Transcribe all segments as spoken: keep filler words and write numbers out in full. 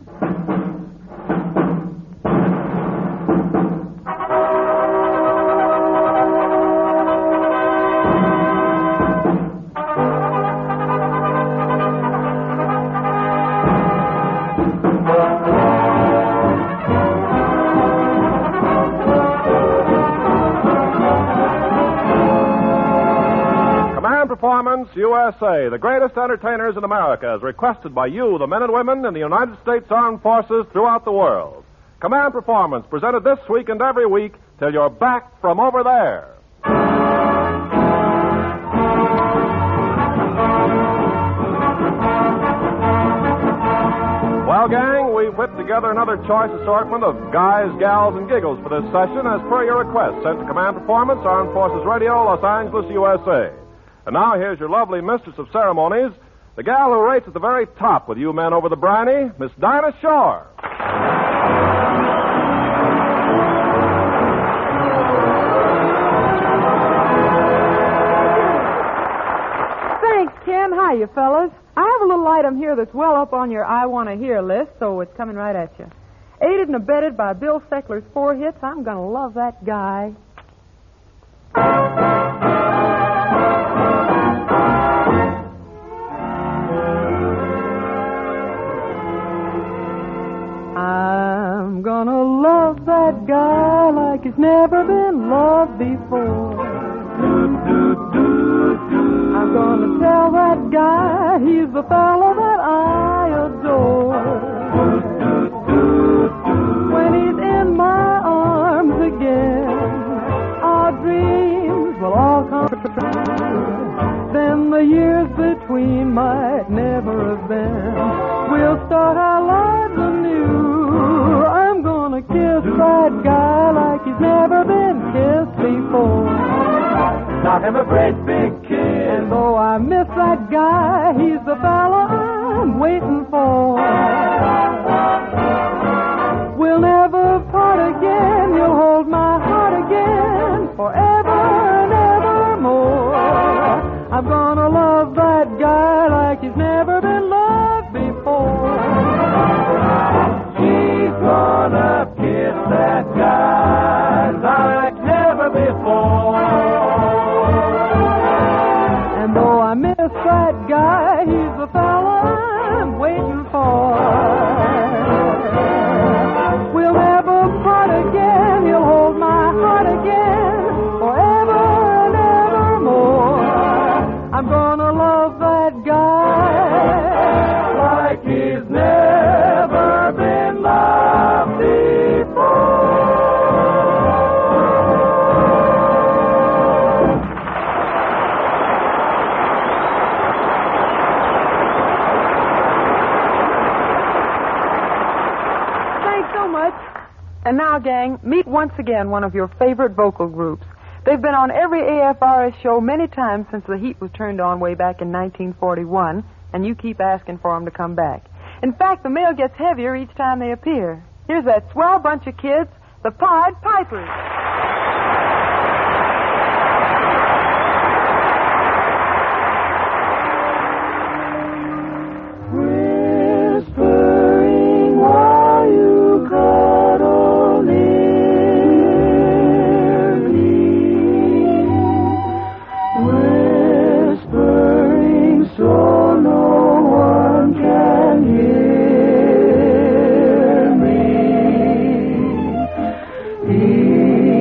Performance U S A, the greatest entertainers in America, as requested by you, the men and women in the United States Armed Forces throughout the world. Command Performance, presented this week and every week till you're back from over there. Well, gang, we've whipped together another choice assortment of guys, gals, and giggles for this session as per your request, sent to Command Performance, Armed Forces Radio, Los Angeles, U S A. And now here's your lovely mistress of ceremonies, the gal who rates at the very top with you men over the briny, Miss Dinah Shore. Thanks, Ken. Hi, you fellas. I have a little item here that's well up on your I Want to Hear list, so it's coming right at you. Aided and abetted by Bill Steckler's four hits, I'm going to love that guy. I'm gonna love that guy like he's never been loved before. I'm gonna tell that guy he's the fellow that I adore. When he's in my arms again, our dreams will all come true. Then the years between might never have been. We'll start our lives anew. I'm gonna kiss that guy like he's never been kissed before. Not him a great big kiss. And though I miss that guy, he's the fella I'm waiting for. We'll never part again. You'll hold my heart again forever and evermore. I'm gonna love that guy like he's never been loved before. She's gonna kiss that guy like never before. And though I miss that guy, he's the fella I'm waiting for. We'll never part again. He'll hold my heart again forever and evermore. I'm gonna love that guy like he's never been loved before. Thanks so much. And now, gang, meet once again one of your favorite vocal groups. They've been on every A F R S show many times since the heat was turned on way back in nineteen forty-one, and you keep asking for them to come back. In fact, the mail gets heavier each time they appear. Here's that swell bunch of kids, the Pied Pipers. Whispering while you cuddle near me, whispering so no one can hear me. He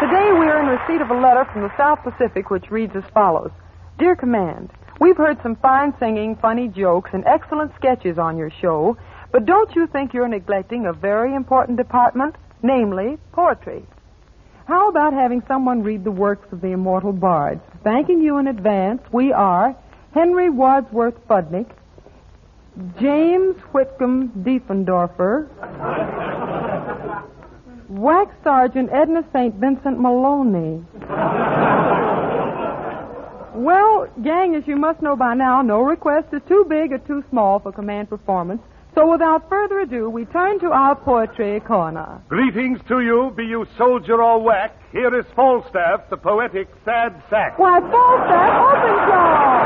Today we are in receipt of a letter from the South Pacific which reads as follows. Dear Command, we've heard some fine singing, funny jokes, and excellent sketches on your show, but don't you think you're neglecting a very important department, namely poetry? How about having someone read the works of the immortal bards? Thanking you in advance, we are Henry Wadsworth Budnick, James Whitcomb Diefendorfer, Wax Sergeant Edna Saint Vincent Maloney. Well, gang, as you must know by now, no request is too big or too small for command performance. So without further ado, we turn to our poetry corner. Greetings to you, be you soldier or whack. Here is Falstaff, the poetic sad sack. Why, Falstaff, open jaw!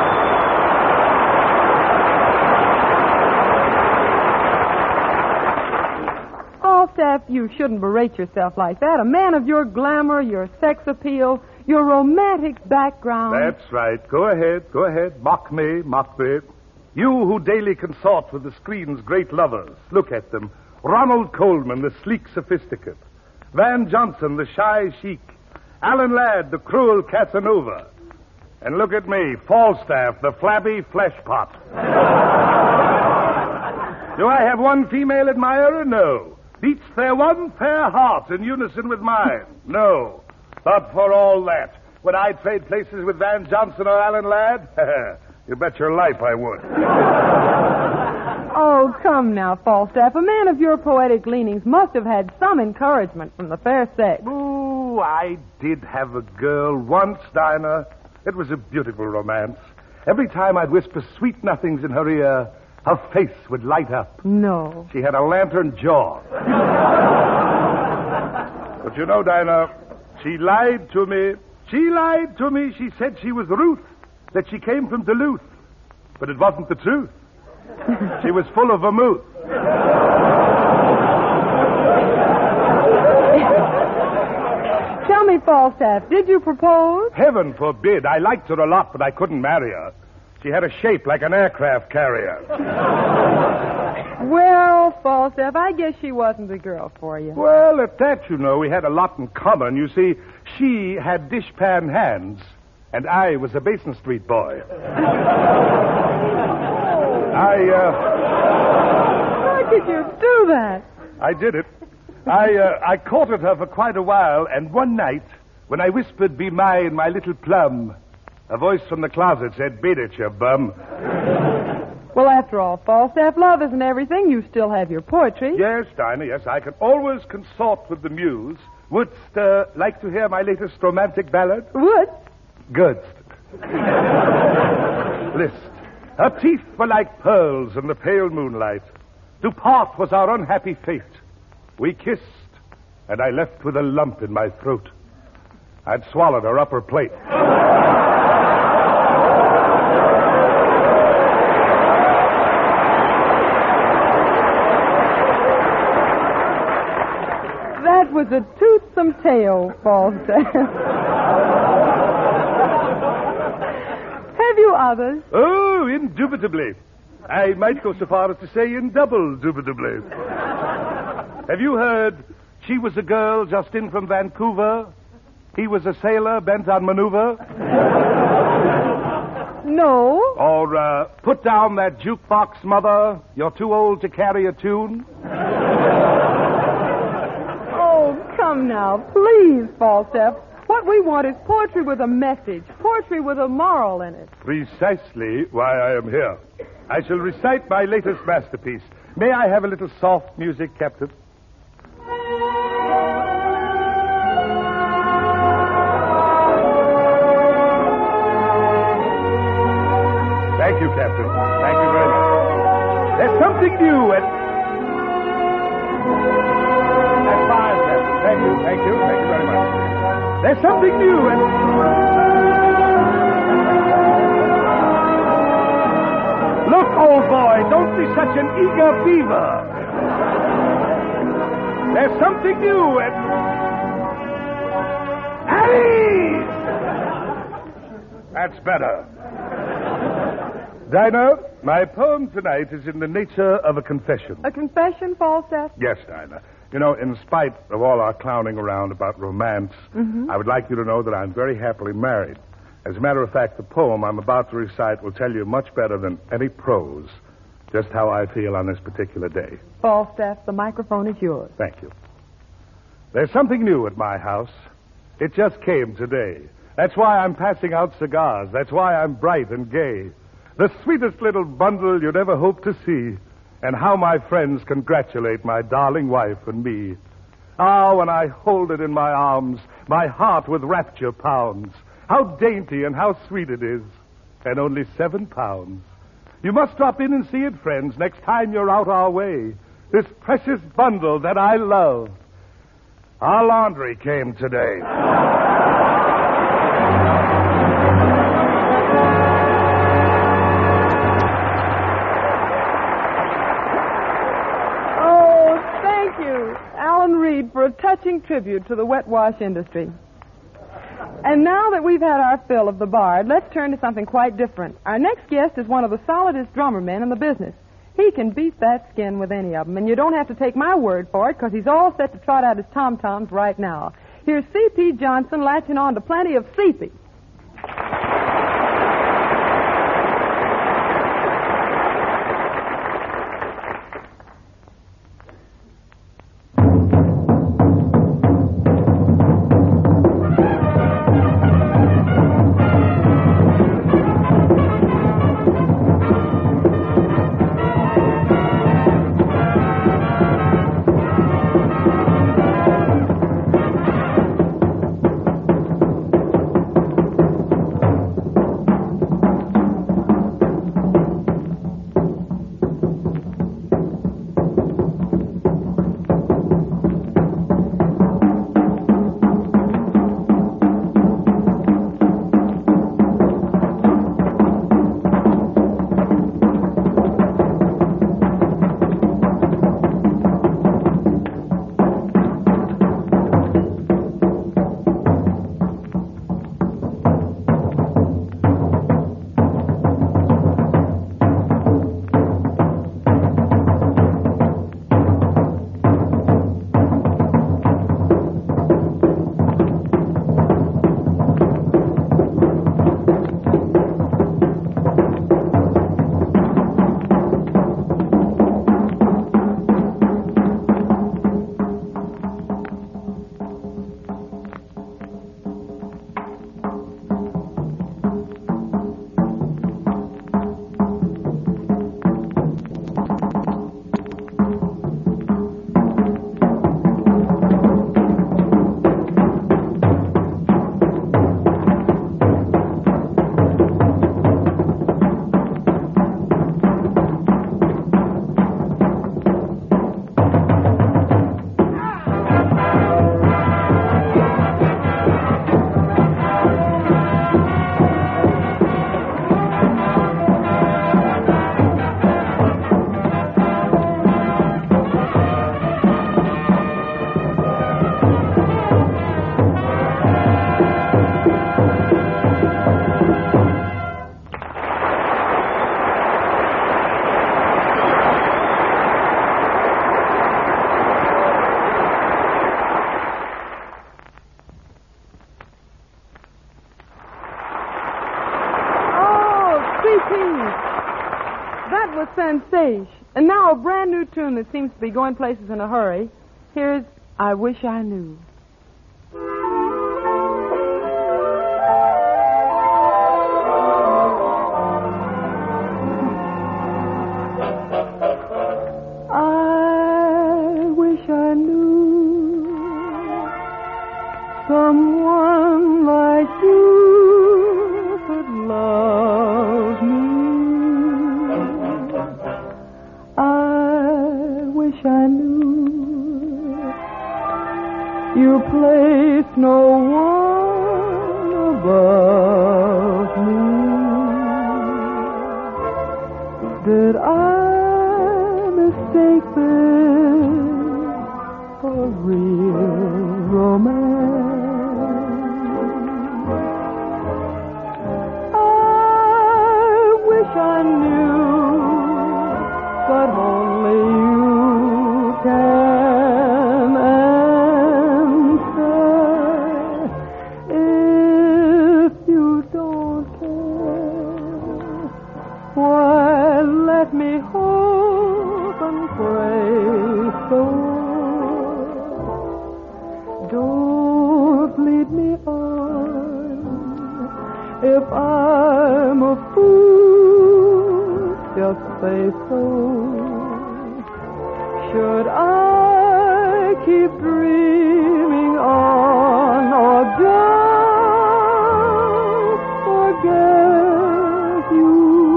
Falstaff, you shouldn't berate yourself like that. A man of your glamour, your sex appeal, your romantic background. That's right. Go ahead, go ahead. Mock me, mock me. You who daily consort with the screen's great lovers, look at them. Ronald Colman, the sleek sophisticate. Van Johnson, the shy chic. Alan Ladd, the cruel Casanova. And look at me, Falstaff, the flabby flesh pot. Do I have one female admirer? No. Beats their one fair heart in unison with mine? No. But for all that, would I trade places with Van Johnson or Alan Ladd? You bet your life I would. Oh, come now, Falstaff. A man of your poetic leanings must have had some encouragement from the fair sex. Ooh, I did have a girl once, Dinah. It was a beautiful romance. Every time I'd whisper sweet nothings in her ear, her face would light up. No. She had a lantern jaw. But you know, Dinah, she lied to me. She lied to me. She said she was Ruth, that she came from Duluth. But it wasn't the truth. She was full of vermouth. Tell me, Falstaff, did you propose? Heaven forbid. I liked her a lot, but I couldn't marry her. She had a shape like an aircraft carrier. Well, Falstaff, I guess she wasn't the girl for you. Well, at that, you know, we had a lot in common. You see, she had dishpan hands, and I was a Basin Street boy. I, uh... How could you do that? I did it. I, uh, I courted her for quite a while, and one night, when I whispered, "Be mine, my little plum," a voice from the closet said, "Beat it, you bum." Well, after all, Falstaff, love isn't everything. You still have your poetry. Yes, Dinah, yes, I can always consort with the muse. Wouldst uh, like to hear my latest romantic ballad? Would? Good. List. Her teeth were like pearls in the pale moonlight. To part was our unhappy fate. We kissed, and I left with a lump in my throat. I'd swallowed her upper plate. That was a toothsome tale, Falstaff. Have you others? Oh, indubitably. I might go so far as to say indouble-dubitably. Have you heard she was a girl just in from Vancouver? He was a sailor bent on maneuver? No. Or, uh, put down that jukebox, mother. You're too old to carry a tune? Oh, come now, please, Falstaff. What we want is poetry with a message, poetry with a moral in it. Precisely why I am here. I shall recite my latest masterpiece. May I have a little soft music, Captain? Thank you, Captain. Thank you very much. There's something new and... That's fine, Captain. Thank you, thank you, thank you very much. There's something new and... Look, old boy, don't be such an eager beaver. There's something new and... Alice! That's better. Dinah, my poem tonight is in the nature of a confession. A confession, Falstaff? Yes, Dinah. You know, in spite of all our clowning around about romance, Mm-hmm. I would like you to know that I'm very happily married. As a matter of fact, the poem I'm about to recite will tell you much better than any prose just how I feel on this particular day. Falstaff, the microphone is yours. Thank you. There's something new at my house. It just came today. That's why I'm passing out cigars. That's why I'm bright and gay. The sweetest little bundle you'd ever hope to see. And how my friends congratulate my darling wife and me. Ah, when I hold it in my arms, my heart with rapture pounds. How dainty and how sweet it is. And only seven pounds. You must drop in and see it, friends, next time you're out our way. This precious bundle that I love. Our laundry came today. Oh, thank you, Alan Reed, for a touching tribute to the wet wash industry. And now that we've had our fill of the bard, let's turn to something quite different. Our next guest is one of the solidest drummer men in the business. He can beat that skin with any of them, and you don't have to take my word for it, because he's all set to trot out his tom-toms right now. Here's C P Johnson latching on to plenty of C P. That was Sensation. And now a brand new tune that seems to be going places in a hurry. Here's I Wish I Knew. I wish I knew someone like you could love me. I wish I knew you placed no one above me. Did I mistake this for real romance? I wish I knew, but only you can If I'm a fool, just say so. Should I keep dreaming on or just forget you?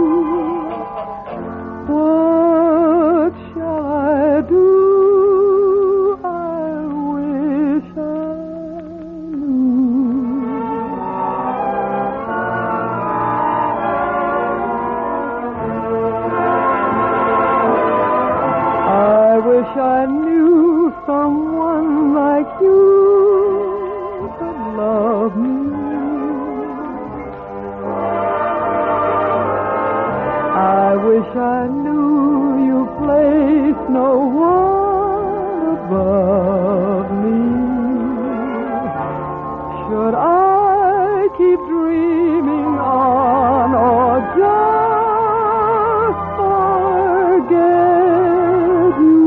What shall I do? I wish I I knew someone like you could love me. I wish I knew you placed no one above me. Should I keep dreaming on or just forget you?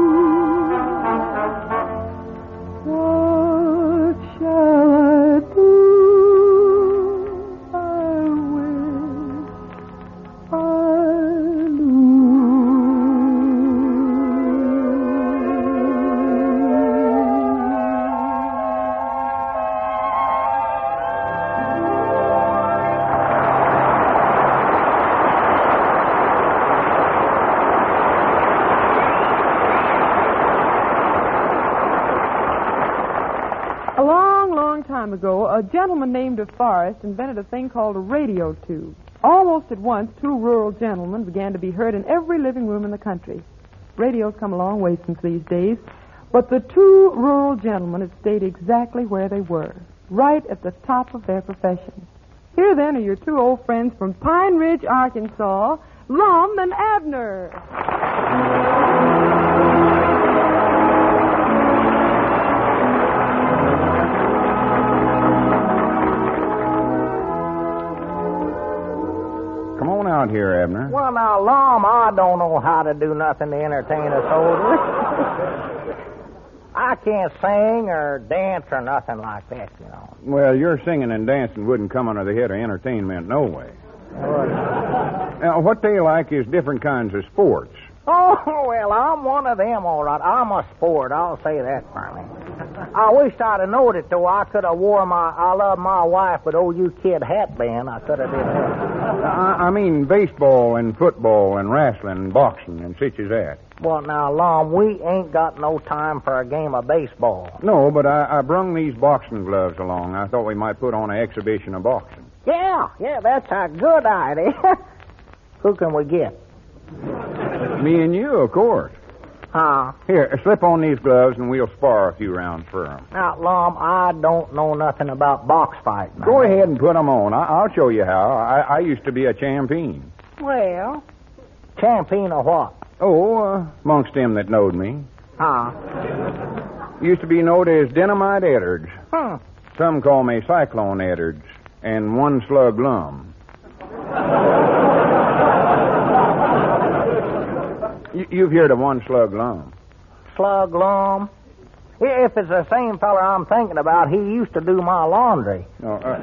Ago, a gentleman named DeForest invented a thing called a radio tube. Almost at once, two rural gentlemen began to be heard in every living room in the country. Radio's come a long way since these days, but the two rural gentlemen had stayed exactly where they were, right at the top of their profession. Here, then, are your two old friends from Pine Ridge, Arkansas, Lum and Abner. Out here, Abner. Well, now, Lum, I don't know how to do nothing to entertain a soldier. I can't sing or dance or nothing like that, you know. Well, your singing and dancing wouldn't come under the head of entertainment no way. Now, what they like is different kinds of sports. Oh, well, I'm one of them, all right. I'm a sport, I'll say that for me. I wished I'd have known it, though. I could have wore my I love my wife, but oh, you kid hat band, I could have did that. I, I mean baseball and football and wrestling and boxing and such as that. Well, now, Lum, we ain't got no time for a game of baseball. No, but I, I brung these boxing gloves along. I thought we might put on an exhibition of boxing. Yeah, yeah, that's a good idea. Who can we get? Me and you, of course. Huh? Here, slip on these gloves and we'll spar a few rounds for them. Now, Lum, I don't know nothing about box fighting. Go ahead and put them on. I, I'll show you how. I, I used to be a champion. Well, champion of what? Oh, uh, amongst them that knowed me. Huh? Used to be known as Dynamite Edwards. Hmm. Some call me Cyclone Edwards and One Slug Lum. you, you've heard of One Slug Lum. Slug Lum? If it's the same fella I'm thinking about, he used to do my laundry. Oh, uh,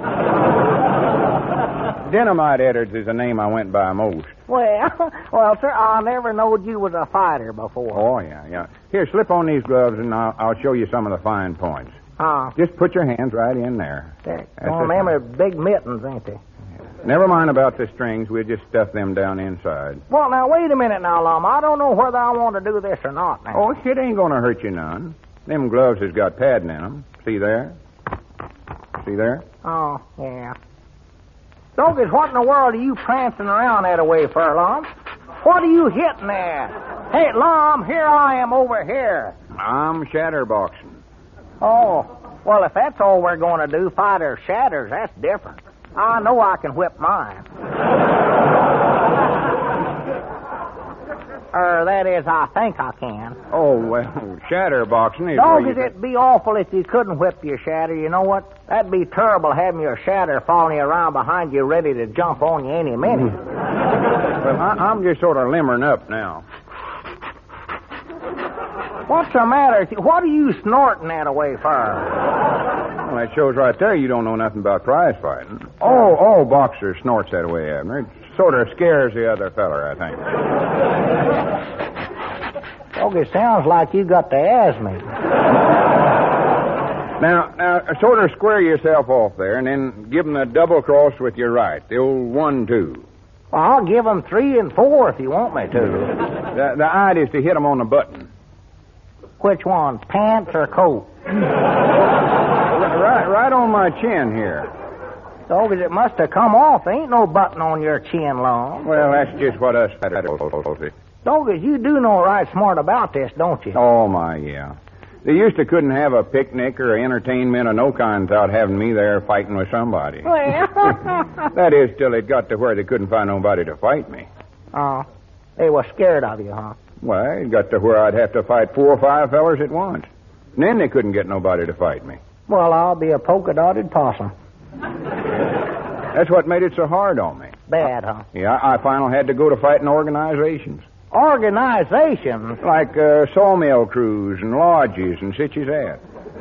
Dynamite Edwards is the name I went by most. Well, well, sir, I never knowed you was a fighter before. Oh, yeah, yeah. Here, slip on these gloves, and I'll, I'll show you some of the fine points. Huh? Just put your hands right in there. There. Well, them are big mittens, ain't they? Never mind about the strings. We'll just stuff them down inside. Well, now, wait a minute now, Lum. I don't know whether I want to do this or not now. Oh, shit ain't going to hurt you none. Them gloves has got padding in them. See there? See there? Oh, yeah. Doggers, what in the world are you prancing around that away for, Lum? What are you hitting at? Hey, Lum, here I am over here. I'm shatterboxing. Oh, well, if that's all we're going to do, fight or shatters, that's different. I know I can whip mine. Or that is, I think I can. Oh, well, shatterboxing is... Doggers, it'd be awful if you couldn't whip your shatter. You know what? That'd be terrible having your shatter following you around behind you ready to jump on you any minute. Well, I, I'm just sort of limbering up now. What's the matter with you? What are you snorting that away for? Well, that shows right there you don't know nothing about prize fighting. All, all boxers snorts that way, Abner. It sort of scares the other feller, I think. Okay, sounds like you got the asthma. Now, now, sort of square yourself off there, and then give them a double cross with your right, the old one, two. Well, I'll give them three and four if you want me to. The, the idea is to hit them on the button. Which one, pants or coat? Right, right on my chin here. Doggies, it must have come off. There ain't no button on your chin, long. Well, that's just what us fighters. Doggies, you do know right smart about this, don't you? Oh, my, yeah. They used to couldn't have a picnic or entertainment of no kind without having me there fighting with somebody. Well. That is, till it got to where they couldn't find nobody to fight me. Oh, they were scared of you, huh? Well, it got to where I'd have to fight four or five fellers at once. And then they couldn't get nobody to fight me. Well, I'll be a polka-dotted possum. That's what made it so hard on me. Bad, huh? Yeah, I finally had to go to fighting organizations. Organizations? Like uh, sawmill crews and lodges and such as that.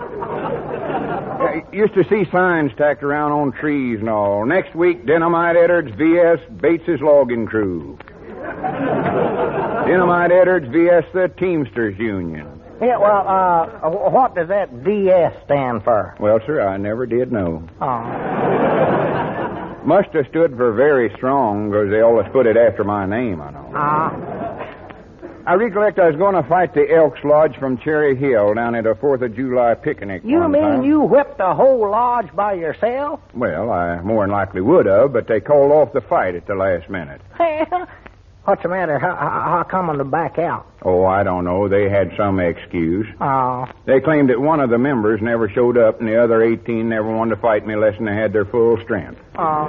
I used to see signs tacked around on trees and all. Next week, Dynamite Edwards V S Bates's Logging Crew. Dynamite Edwards V S the Teamsters Union. Yeah, well, uh, what does that D S stand for? Well, sir, I never did know. Oh. Must have stood for very strong, because they always put it after my name, I know. Ah. Uh. I recollect I was going to fight the Elks Lodge from Cherry Hill down at a fourth of July picnic. You one mean time. you whipped the whole lodge by yourself? Well, I more than likely would have, but they called off the fight at the last minute. What's the matter? How, how, how come on to back out? Oh, I don't know. They had some excuse. Oh. They claimed that one of the members never showed up and the other eighteen never wanted to fight me unless they had their full strength. Oh.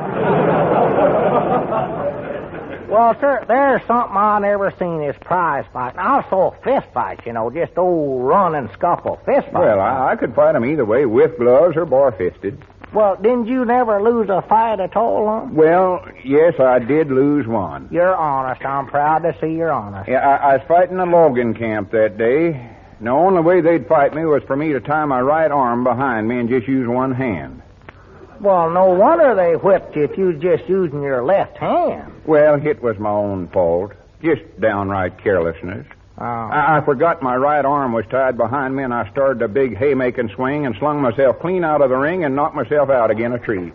Well, sir, there's something I never seen is prize fighting. I saw fist fights, you know, just old run and scuffle fist fights. Well, I, I could fight them either way, with gloves or bar-fisted. Well, didn't you never lose a fight at all, huh? Well, yes, I did lose one. You're honest. I'm proud to see you're honest. Yeah, I, I was fighting a logging camp that day. The only way they'd fight me was for me to tie my right arm behind me and just use one hand. Well, no wonder they whipped you if you was just using your left hand. Well, it was my own fault. Just downright carelessness. Oh. I, I forgot my right arm was tied behind me, and I started a big haymaking swing and slung myself clean out of the ring and knocked myself out again a tree.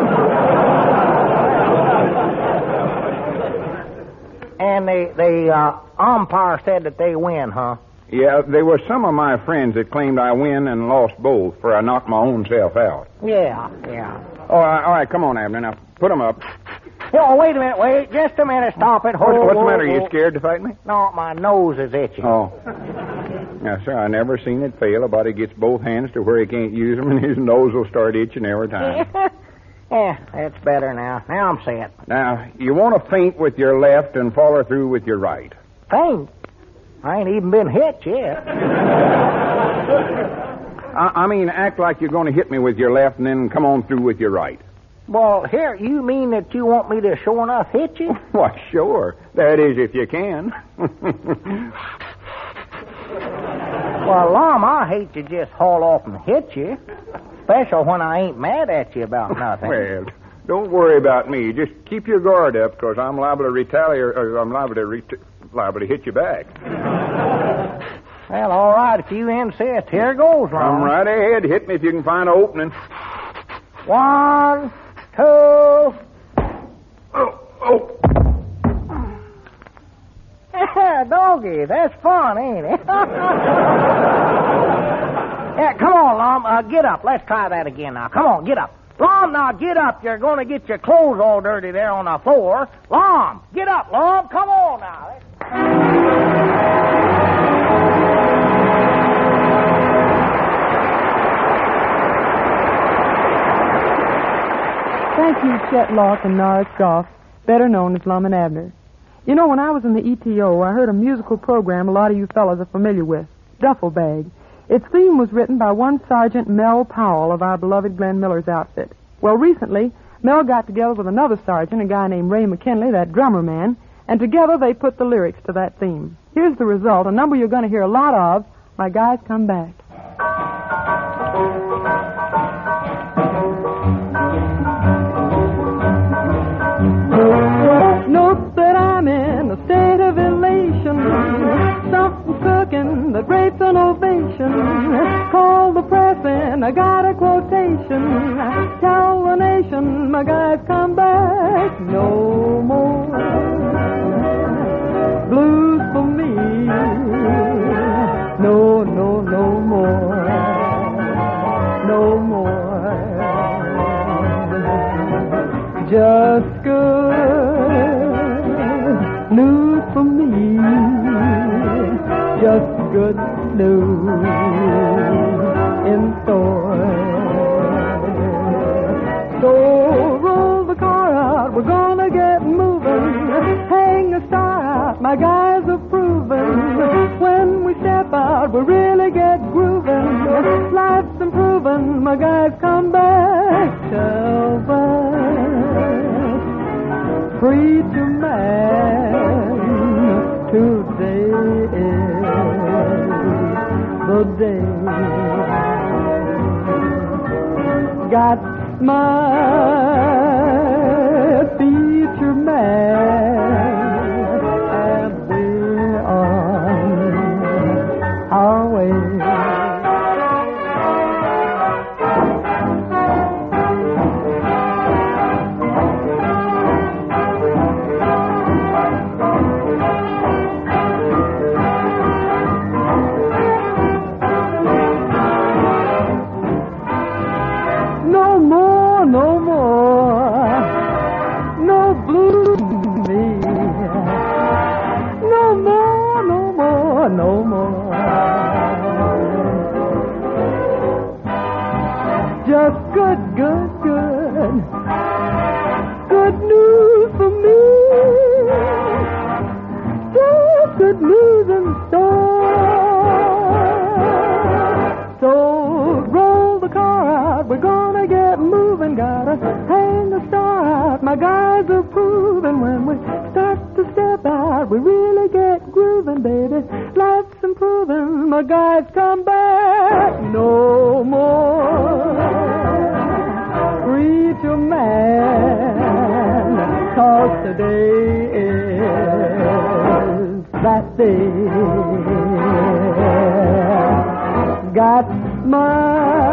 And the, the uh, umpire said that they win, huh? Yeah, there were some of my friends that claimed I win and lost both, for I knocked my own self out. Yeah, yeah. All right, all right, come on, Abner. Now, put 'em up. Oh, wait a minute, wait. Just a minute. Stop it. Hold, What's, what's the hold, matter? Are you hold. scared to fight me? No, my nose is itching. Oh. Now, sir, I never seen it fail. A body gets both hands to where he can't use them, and his nose will start itching every time. Yeah, that's better now. Now I'm set. Now, you want to feint with your left and follow through with your right. Faint? I ain't even been hit yet. I, I mean, act like you're going to hit me with your left and then come on through with your right. Well, here, you mean that you want me to sure enough hit you? Why, sure. That is, if you can. Well, Lum, I hate to just haul off and hit you, especially when I ain't mad at you about nothing. Well, don't worry about me. Just keep your guard up, because I'm liable to retaliate, or I'm liable to, ret- liable to hit you back. Well, all right, if you insist. Here goes, Lum. Come right ahead. Hit me if you can find an opening. One, two... Oh, oh. Doggy, that's fun, ain't it? Yeah, come on, Lum. Uh, get up. Let's try that again now. Come on, get up. Lum, now get up. You're going to get your clothes all dirty there on the floor. Lum, get up, Lum. Come on now. Thank you, Chet Locke and Norris Goff, better known as Lum and Abner. You know, when I was in the E T O, I heard a musical program a lot of you fellas are familiar with, Duffel Bag. Its theme was written by one Sergeant Mel Powell of our beloved Glenn Miller's outfit. Well, recently, Mel got together with another sergeant, a guy named Ray McKinley, that drummer man, and together they put the lyrics to that theme. Here's the result, a number you're going to hear a lot of my guys come back. Note that I'm in a state of elation, something cooking that rates an ovation. Call the press and I got a quotation. Tell the nation my guys come back. No more blues for me. No, no, no more. No more. Just good news for me. Just good news in store. So roll the car out, we're gonna get moving. Hang a star out, my guys are proving. When we step out, we really get grooving. Life's improving, my guys come back. Tell that preacher man today is the day. Got my feature man, and we're on our way. No more, no more, no blue me. No more, no more, no more. Just good, good, good, good news for me. Just good news in store. So roll the car out, we're gonna get moving. Gotta hang the star out, my guys are proving. When we start to step out, we really get grooving, baby. Life's improving, my guys come back. No more preacher man, 'cause today is that day. Got my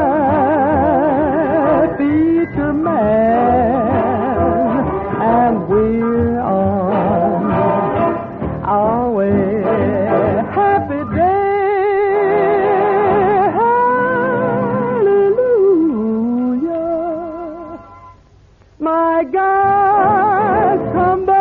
feature man, and we're on our way. Happy day, hallelujah. My guys come back.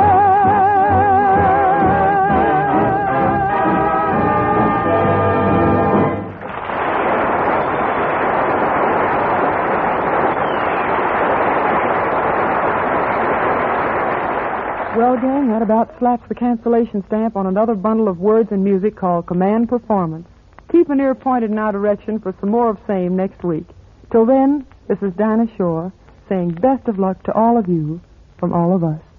Well, gang, that about slaps the cancellation stamp on another bundle of words and music called Command Performance. Keep an ear pointed in our direction for some more of same next week. Till then, this is Dinah Shore saying best of luck to all of you from all of us.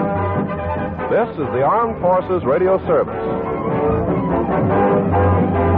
This is the Armed Forces Radio Service.